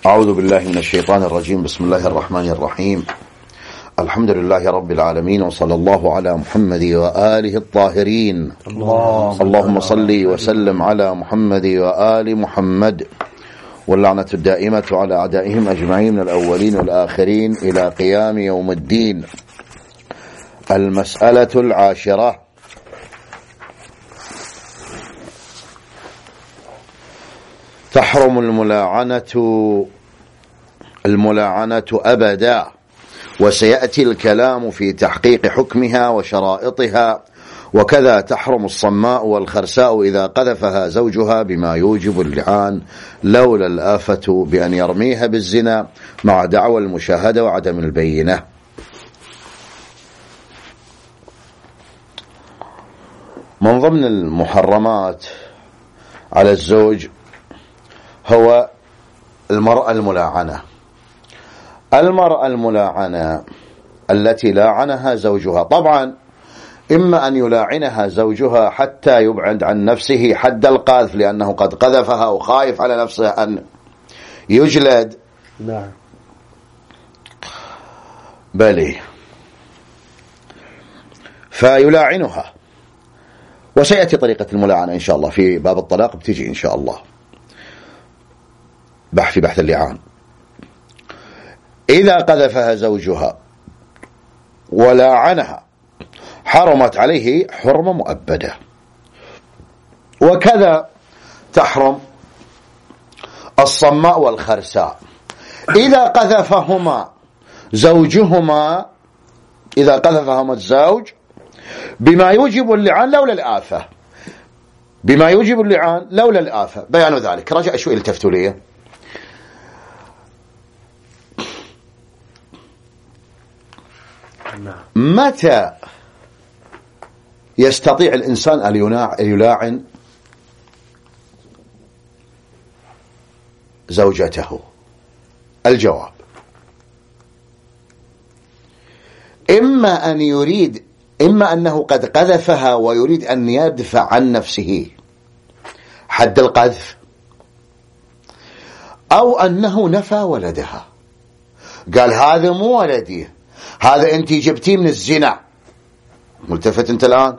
أعوذ بالله من الشيطان الرجيم. بسم الله الرحمن الرحيم. الحمد لله رب العالمين، وصلى الله على محمد وآله الطاهرين. اللهم صل وسلم على محمد وآل محمد، واللعنة الدائمة على أعدائهم أجمعين من الأولين والآخرين إلى قيام يوم الدين. المسألة العاشرة: تحرم الملاعنة أبدا، وسيأتي الكلام في تحقيق حكمها وشرائطها. وكذا تحرم الصماء والخرساء إذا قذفها زوجها بما يوجب اللعان، لولا الآفة بأن يرميها بالزنا مع دعوى المشاهدة وعدم البينة. من ضمن المحرمات على الزوج هو المرأة الملاعنة التي لاعنها زوجها. طبعا إما أن يلاعنها زوجها حتى يبعد عن نفسه حد القذف، لأنه قد قذفها وخايف على نفسه أن يجلد. نعم. بلي، فيلاعنها. وسيأتي طريقة الملاعنة إن شاء الله في باب الطلاق، بتجي إن شاء الله في بحث اللعان. إذا قذفها زوجها ولاعنها حرمت عليه حرمة مؤبدة. وكذا تحرم الصماء والخرساء إذا قذفهما زوجهما، إذا قذفهما الزوج بما يوجب اللعان لولا الآفة، بما يوجب اللعان لولا الآفة. بيان ذلك، رجع شوي التفتوا لي. متى يستطيع الإنسان أن يلاعن زوجته؟ الجواب: إما أنه قد قذفها ويريد أن يدفع عن نفسه حد القذف، أو أنه نفى ولدها، قال هذا مو ولدي، هذا أنت جبتيه من الزنا. ملتفت أنت الآن؟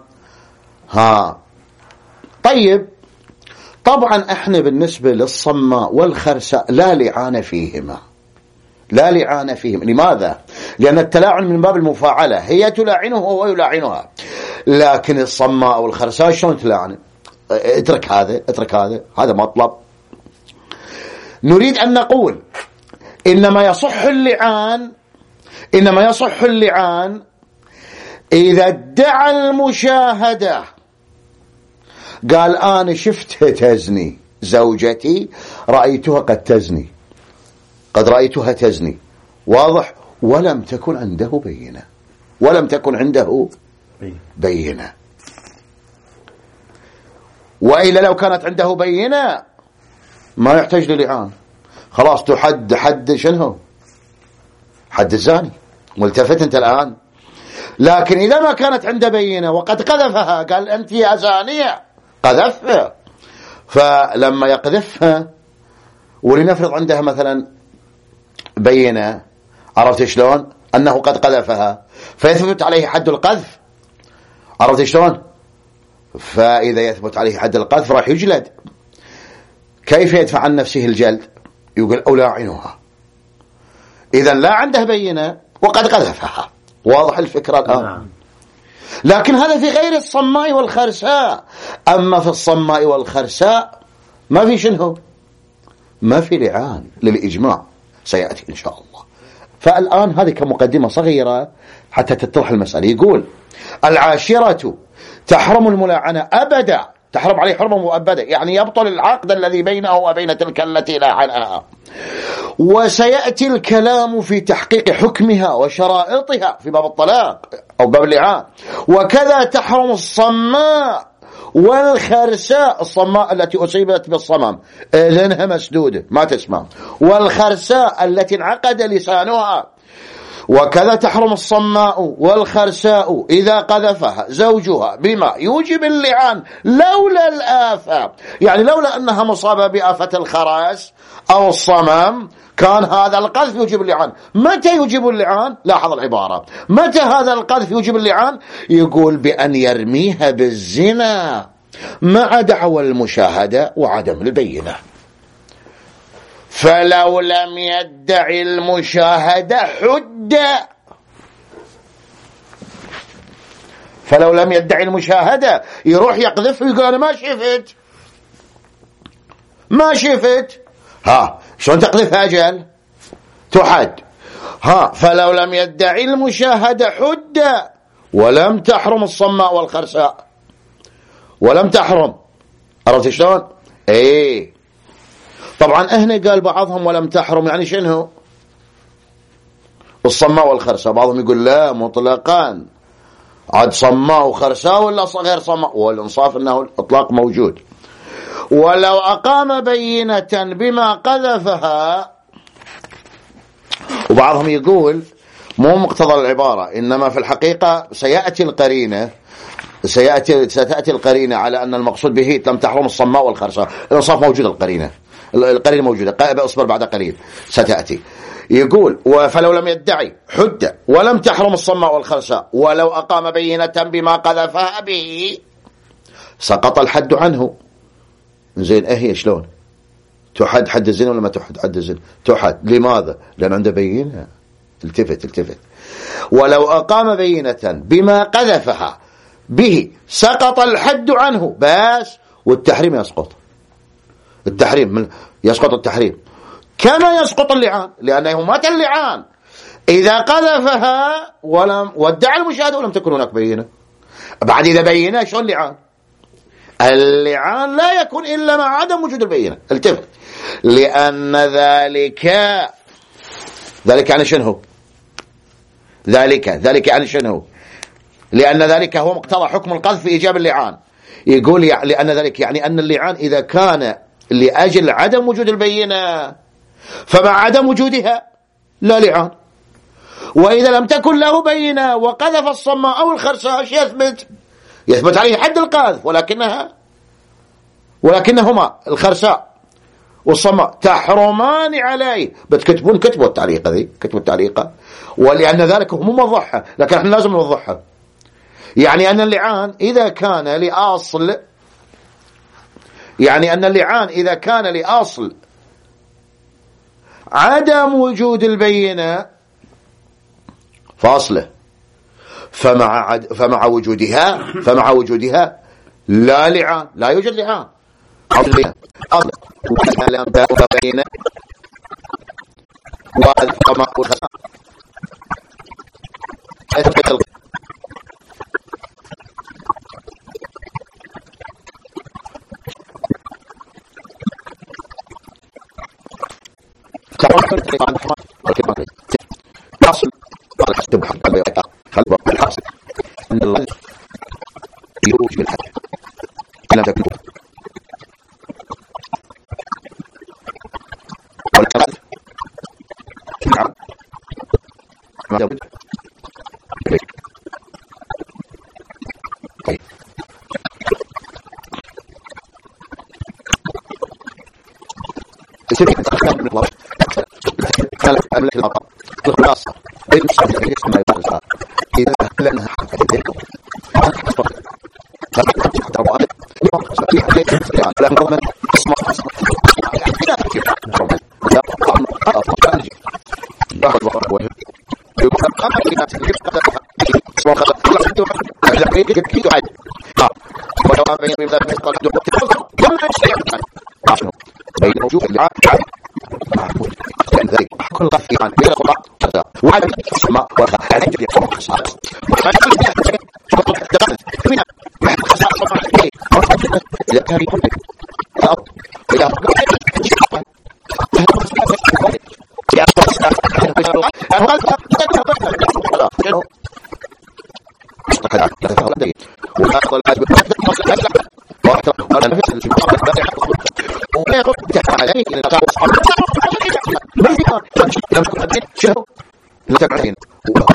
طيب، طبعا احنا بالنسبة للصماء والخرساء لا لعان فيهما، لا لعان فيهم. لماذا؟ لأن التلاعن من باب المفاعلة، هي تلاعنه وهو يلاعنها. لكن الصماء والخرساء شلون تلاعن؟ اترك هذا، هذا مطلب. نريد أن نقول إنما يصح اللعان إذا ادعى المشاهدة، قال أنا شفتها تزني، زوجتي رأيتها قد تزني، قد رأيتها تزني، واضح، ولم تكن عنده بينة. وإلا لو كانت عنده بينة ما يحتاج للعان، خلاص تحد حد شنو؟ حد الزاني. ملتفت أنت الآن؟ لكن إذا ما كانت عنده بينة وقد قذفها، قال أنت يا زانية، قذفها، فلما يقذفها ولنفرض عندها مثلا بينة، عرفت شلون؟ أنه قد قذفها، فيثبت عليه حد القذف، عرفت شلون؟ فإذا يثبت عليه حد القذف راح يجلد. كيف يدفع عن نفسه الجلد؟ يقول ألاعنها. إذا لا عنده بينة وقد قذفها. واضح الفكرة الآن؟ لكن هذا في غير الصماء والخرساء. أما في الصماء والخرساء ما في شنو؟ ما في لعان للإجماع، سيأتي إن شاء الله. فالآن هذه كمقدمة صغيرة حتى تتضح المسألة. يقول: العاشرة: تحرم الملاعنة أبدا، تحرم عليه حرمة مؤبدة، يعني يبطل العقد الذي بينه وبين تلك التي لاعنها. وسيأتي الكلام في تحقيق حكمها وشرائطها في باب الطلاق أو باب اللعان. وكذا تحرم الصماء والخرساء، الصماء التي أصيبت بالصمم، إذنها مسدودة ما تسمع، والخرساء التي انعقد لسانها وكذا تحرم الصماء والخرساء إذا قذفها زوجها بما يوجب اللعان لولا الآفة، يعني لولا أنها مصابة بآفة الخراس أو الصمام كان هذا القذف يوجب اللعان. متى يوجب اللعان؟ لاحظ العبارة، متى هذا القذف يوجب اللعان؟ يقول بأن يرميها بالزنا مع دعوى المشاهدة وعدم البينة. فلو لم يدعي المشاهدة حد، فلو لم يدعي المشاهدة يروح يقذف ويقول أنا ما شفت. شلون تقذف أجل؟ تحد. فلو لم يدعي المشاهدة حد ولم تحرم الصماء والخرساء، ولم تحرم. عرفت شلون؟ طبعا هنا قال بعضهم ولم تحرم، يعني شنو الصماء والخرساء؟ بعضهم يقول لا مطلقا، عاد صماء وخرساء ولا غير صماء، والانصاف انه الاطلاق موجود. ولو أقام بينة بما قذفها، وبعضهم يقول مو مقتضى العبارة، إنما في الحقيقة سيأتي القرينة، ستأتي القرينة على أن المقصود به لم تحرم الصماء والخرساء. الانصاف موجود، القرينة موجودة، اصبر بعد قليل ستأتي. يقول فلو لم يدعي حد ولم تحرم الصماء والخرساء ولو أقام بينة بما قذفها به سقط الحد عنه. زين هي شلون تحد حد الزنا ولا ما تحد حد الزنا؟ تحد. لماذا؟ لأن عنده بينة. التفت. ولو أقام بينة بما قذفها به سقط الحد عنه بس، والتحريم يسقط. يسقط التحريم كما يسقط اللعان، لأنه مات اللعان إذا قذفها ولم ودع المشاهدة ولم تكن هناك بينة. بعد إذا بينة شلون اللعان؟ اللعان لا يكون إلا مع عدم وجود البينة. التفت. لأن ذلك يعني شنو؟ ذلك يعني شنو؟ لأن ذلك هو مقتضى حكم القذف في إيجاب اللعان. يقول لأن ذلك يعني أن اللعان إذا كان لأجل عدم وجود البينة فمع عدم وجودها لا لعان، وإذا لم تكن له بينة وقذف الصماء أو الخرساء يثبت عليه حد القذف، ولكنهما الخرساء والصماء تحرمان عليه. بتكتبون كتبوا التعليقة ذي، كتبوا التعليقة، ولأن ذلك هم موضحها، لكن احنا لازم نوضحها. يعني أن اللعان إذا كان لأصل، يعني أن اللعان إذا كان لأصل عدم وجود البينة فأصله، فمع وجودها لا لعان، لا يوجد لعان. أصل لم تكن بينة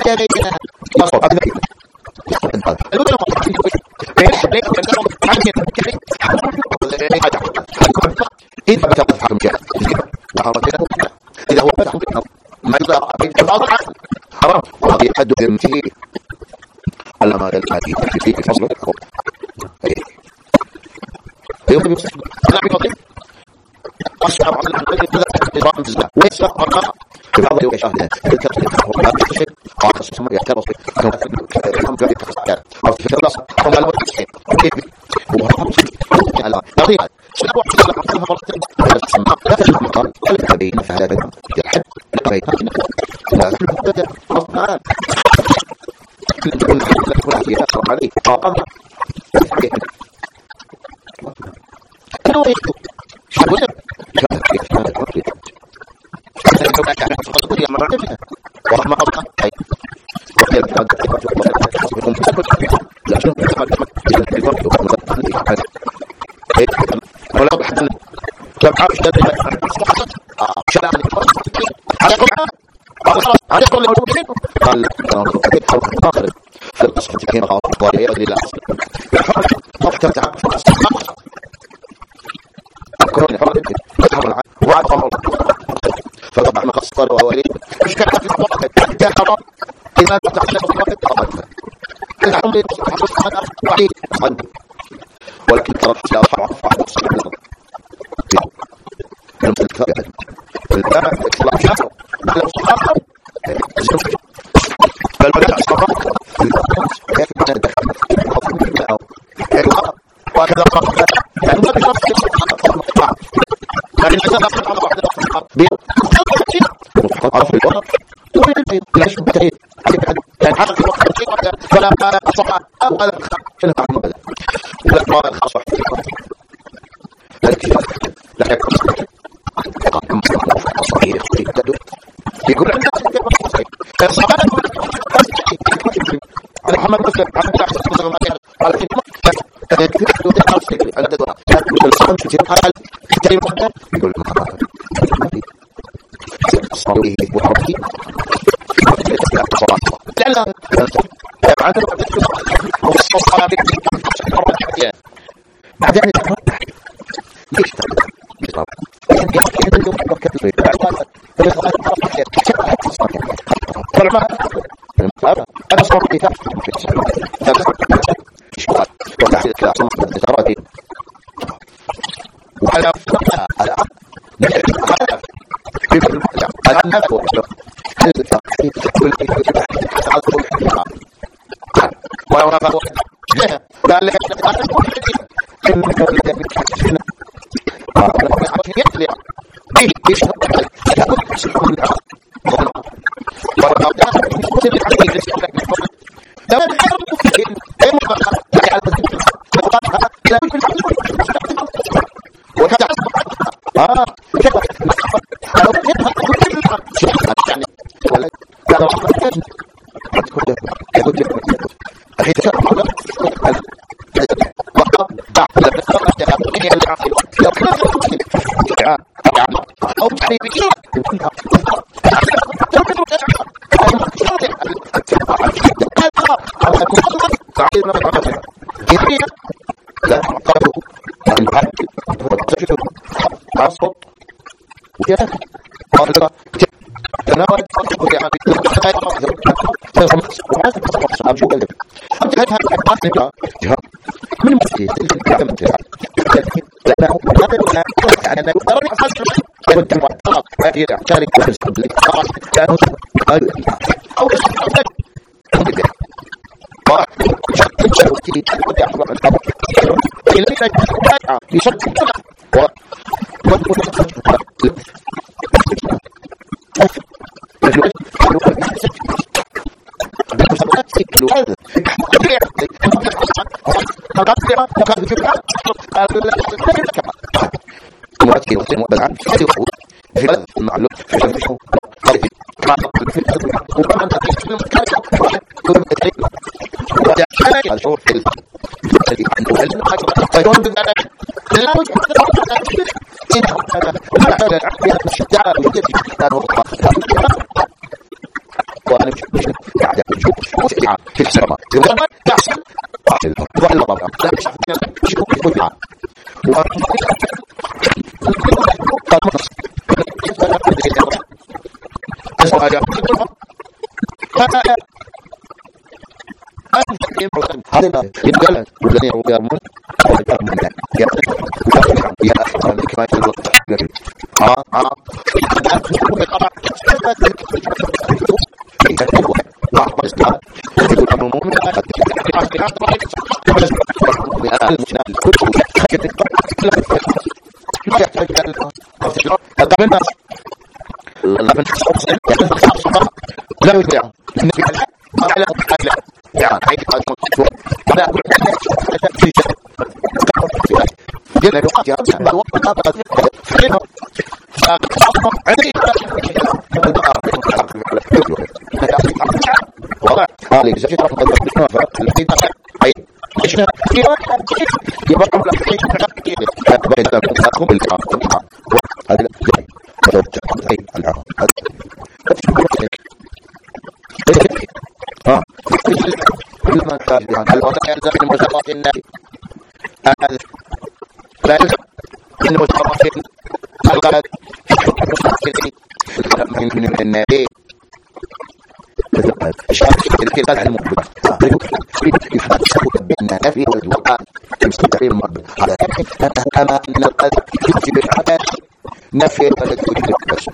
إذا هو فتح ما يقدر حرام حد ذمته على ما الحديث في فصل فطبعا ما قصر وولي مش كان في الوقت إذا ولكن ترى لا فرع وانا مش قاعد كما أن القذف يوجب الحدث نفي الولد يوجب الكسب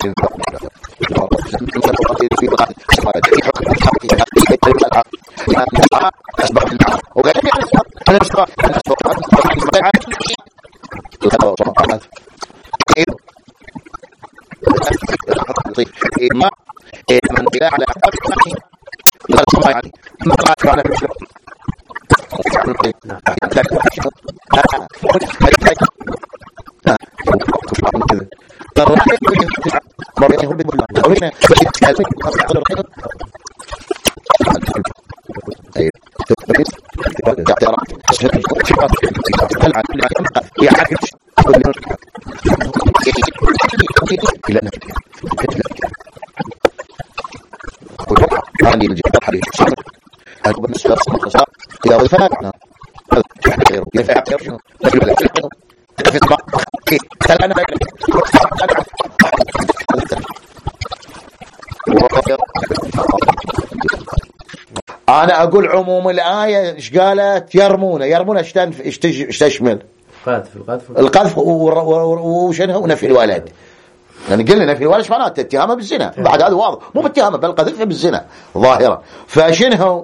أنا أقول عموم الآية إيش قالت؟ يرمون إيش تشمل؟ القذف وشنها ونفي الولد. لأن قلنا نفي الولد إيش معناته؟ اتهامه بالزنا. بعد هذا واضح مو باتهامه بل قذف بالزنا ظاهرة. فشنها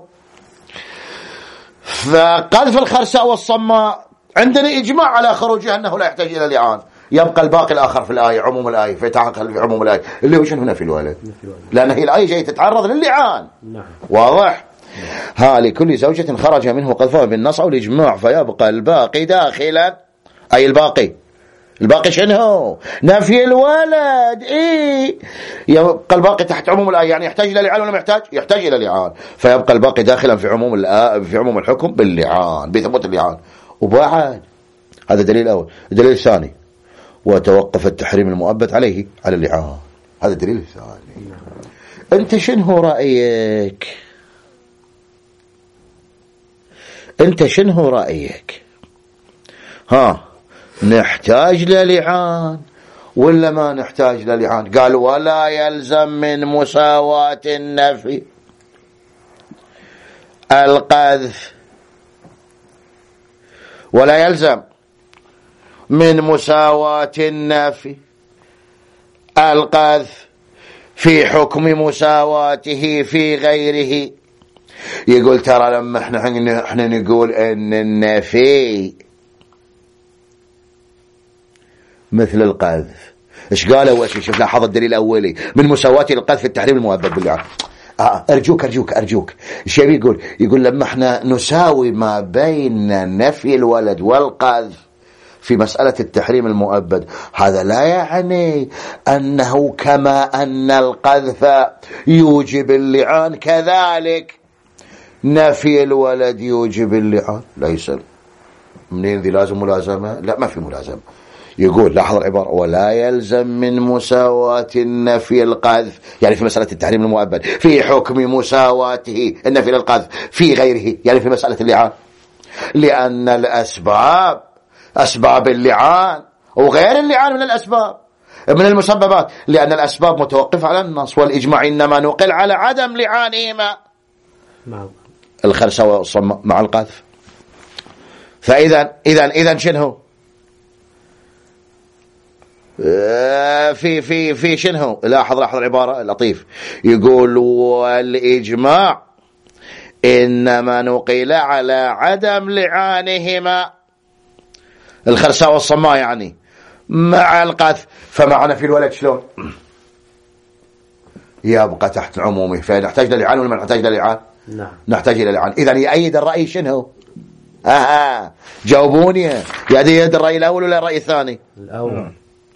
فقذف الخرساء والصماء عندنا إجماع على خروجها أنه لا يحتاج إلى لعان. يبقى الباقي الآخر في الآية عموم الآية فيتعقل في عموم الآية اللي هو شنو نفي الولد لأن هي الآية جاية تتعرض للعان. واضح؟ ها لكل زوجة خرج منه قذفها بالنص أو الإجماع فيبقى الباقي داخلا أي الباقي شنو نفي الولد يبقى الباقي تحت عموم الآية يعني يحتاج إلى لعان ولا يحتاج إلى لعان فيبقى الباقي داخلا في عموم الحكم باللعان بثبوت اللعان. وبعد هذا دليل الأول. الدليل الثاني وتوقف التحريم المؤبد عليه على اللعان. هذا الدليل الثاني. أنت شنو رأيك ها نحتاج للعان ولا ما نحتاج للعان؟ قال ولا يلزم من مساواة النفي القذف ولا يلزم من مساواة النفي القذف في حكم مساواته في غيره. يقول ترى لما احنا نقول ان النفي مثل القذف ايش قالوا شوف لاحظ الدليل الاولي من مساواة القذف في التحريم المؤبد باللعان. أرجوك ايش يقول لما احنا نساوي ما بين نفي الولد والقذف في مسألة التحريم المؤبد هذا لا يعني أنه كما أن القذف يوجب اللعان كذلك نفي الولد يوجب اللعان. ليس منين ذي لازم ملازمة؟ لا ما في ملازمة. يقول لاحظ العبارة ولا يلزم من مساواة النفي القذف، يعني في مسألة التحريم المؤبد في حكم مساواته النفي للقذف في غيره، يعني في مسألة اللعان، لأن الأسباب أسباب اللعان وغير اللعان من الأسباب من المسببات، لأن الأسباب متوقفة على النص، والإجماع إنما نقل على عدم لعانهما الخرس والصم مع القذف. فإذا شنو في شنو؟ لاحظ العبارة لطيف، يقول والإجماع إنما نقل على عدم لعانهما الخرساء والصماء يعني مع القذف. فمعنى في الولد شلون يبقى تحت عمومه، فنحتاج للعان ولا ما نحتاج للعان؟ نعم نحتاج للعان. إذا يأيد الرأي شنو؟ جاوبوني، يأيد الرأي الأول ولا الرأي الثاني؟ الأول.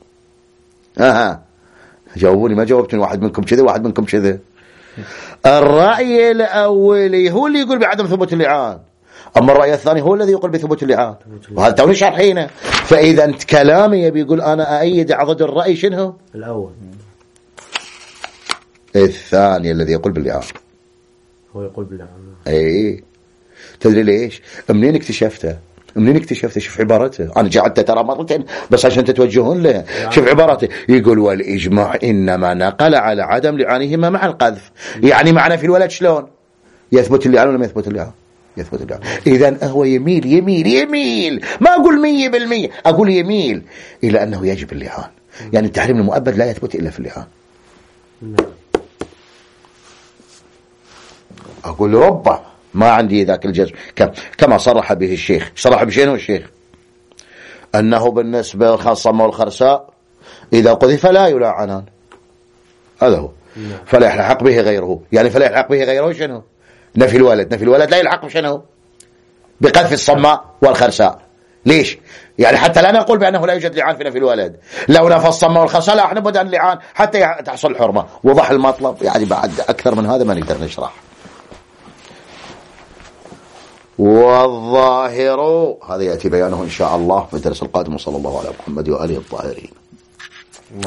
جاوبوني، ما جاوبتني، واحد منكم كذا واحد منكم كذا. الرأي الأولي هو اللي يقول بعدم ثبوت اللعان، أما الرأي الثاني هو الذي يقول بثبوت اللعان، وهذا توني شارحينه. فإذا كلامي يبي يقول أنا أأيد ضد الرأي شنو؟ الأول. الثاني الذي يقول باللعان هو يقول باللعان. أي تدري ليش؟ منين اكتشفته؟ شوف عبارته، أنا جعلت ترى مرتين بس عشان تتوجهون له. شوف عبارته، يقول والإجماع إنما نقل على عدم لعانهما مع القذف، يعني معنا في الولد شلون يثبت اللعان ولا ما يثبت اللعان؟ يثبت اللعان. إذن هو يميل ما أقول 100%، أقول يميل إلى أنه يجب اللعان، يعني التحريم المؤبد لا يثبت إلا في اللعان. أقول ربما ما عندي ذاك الجزم كما صرح به الشيخ. صرح بشيء الشيخ أنه بالنسبة للصم والخرساء إذا قذف لا يلعنان، هذا هو. فلا يلحق به غيره، يعني فلا يلحق به غيره شنو؟ نفي الولد لا يلحق بشنو؟ بقذف الصماء والخرساء. ليش؟ يعني حتى لا نقول بأنه لا يوجد لعان في نفي الولد، لو نفى الصماء والخرساء لا نبدأ عن اللعان حتى تحصل الحرمة. وضح المطلب، يعني بعد أكثر من هذا ما نقدر نشرح. والظاهر هذا يأتي بيانه إن شاء الله في الدرس القادم، وصلى الله على محمد وآله الطاهرين.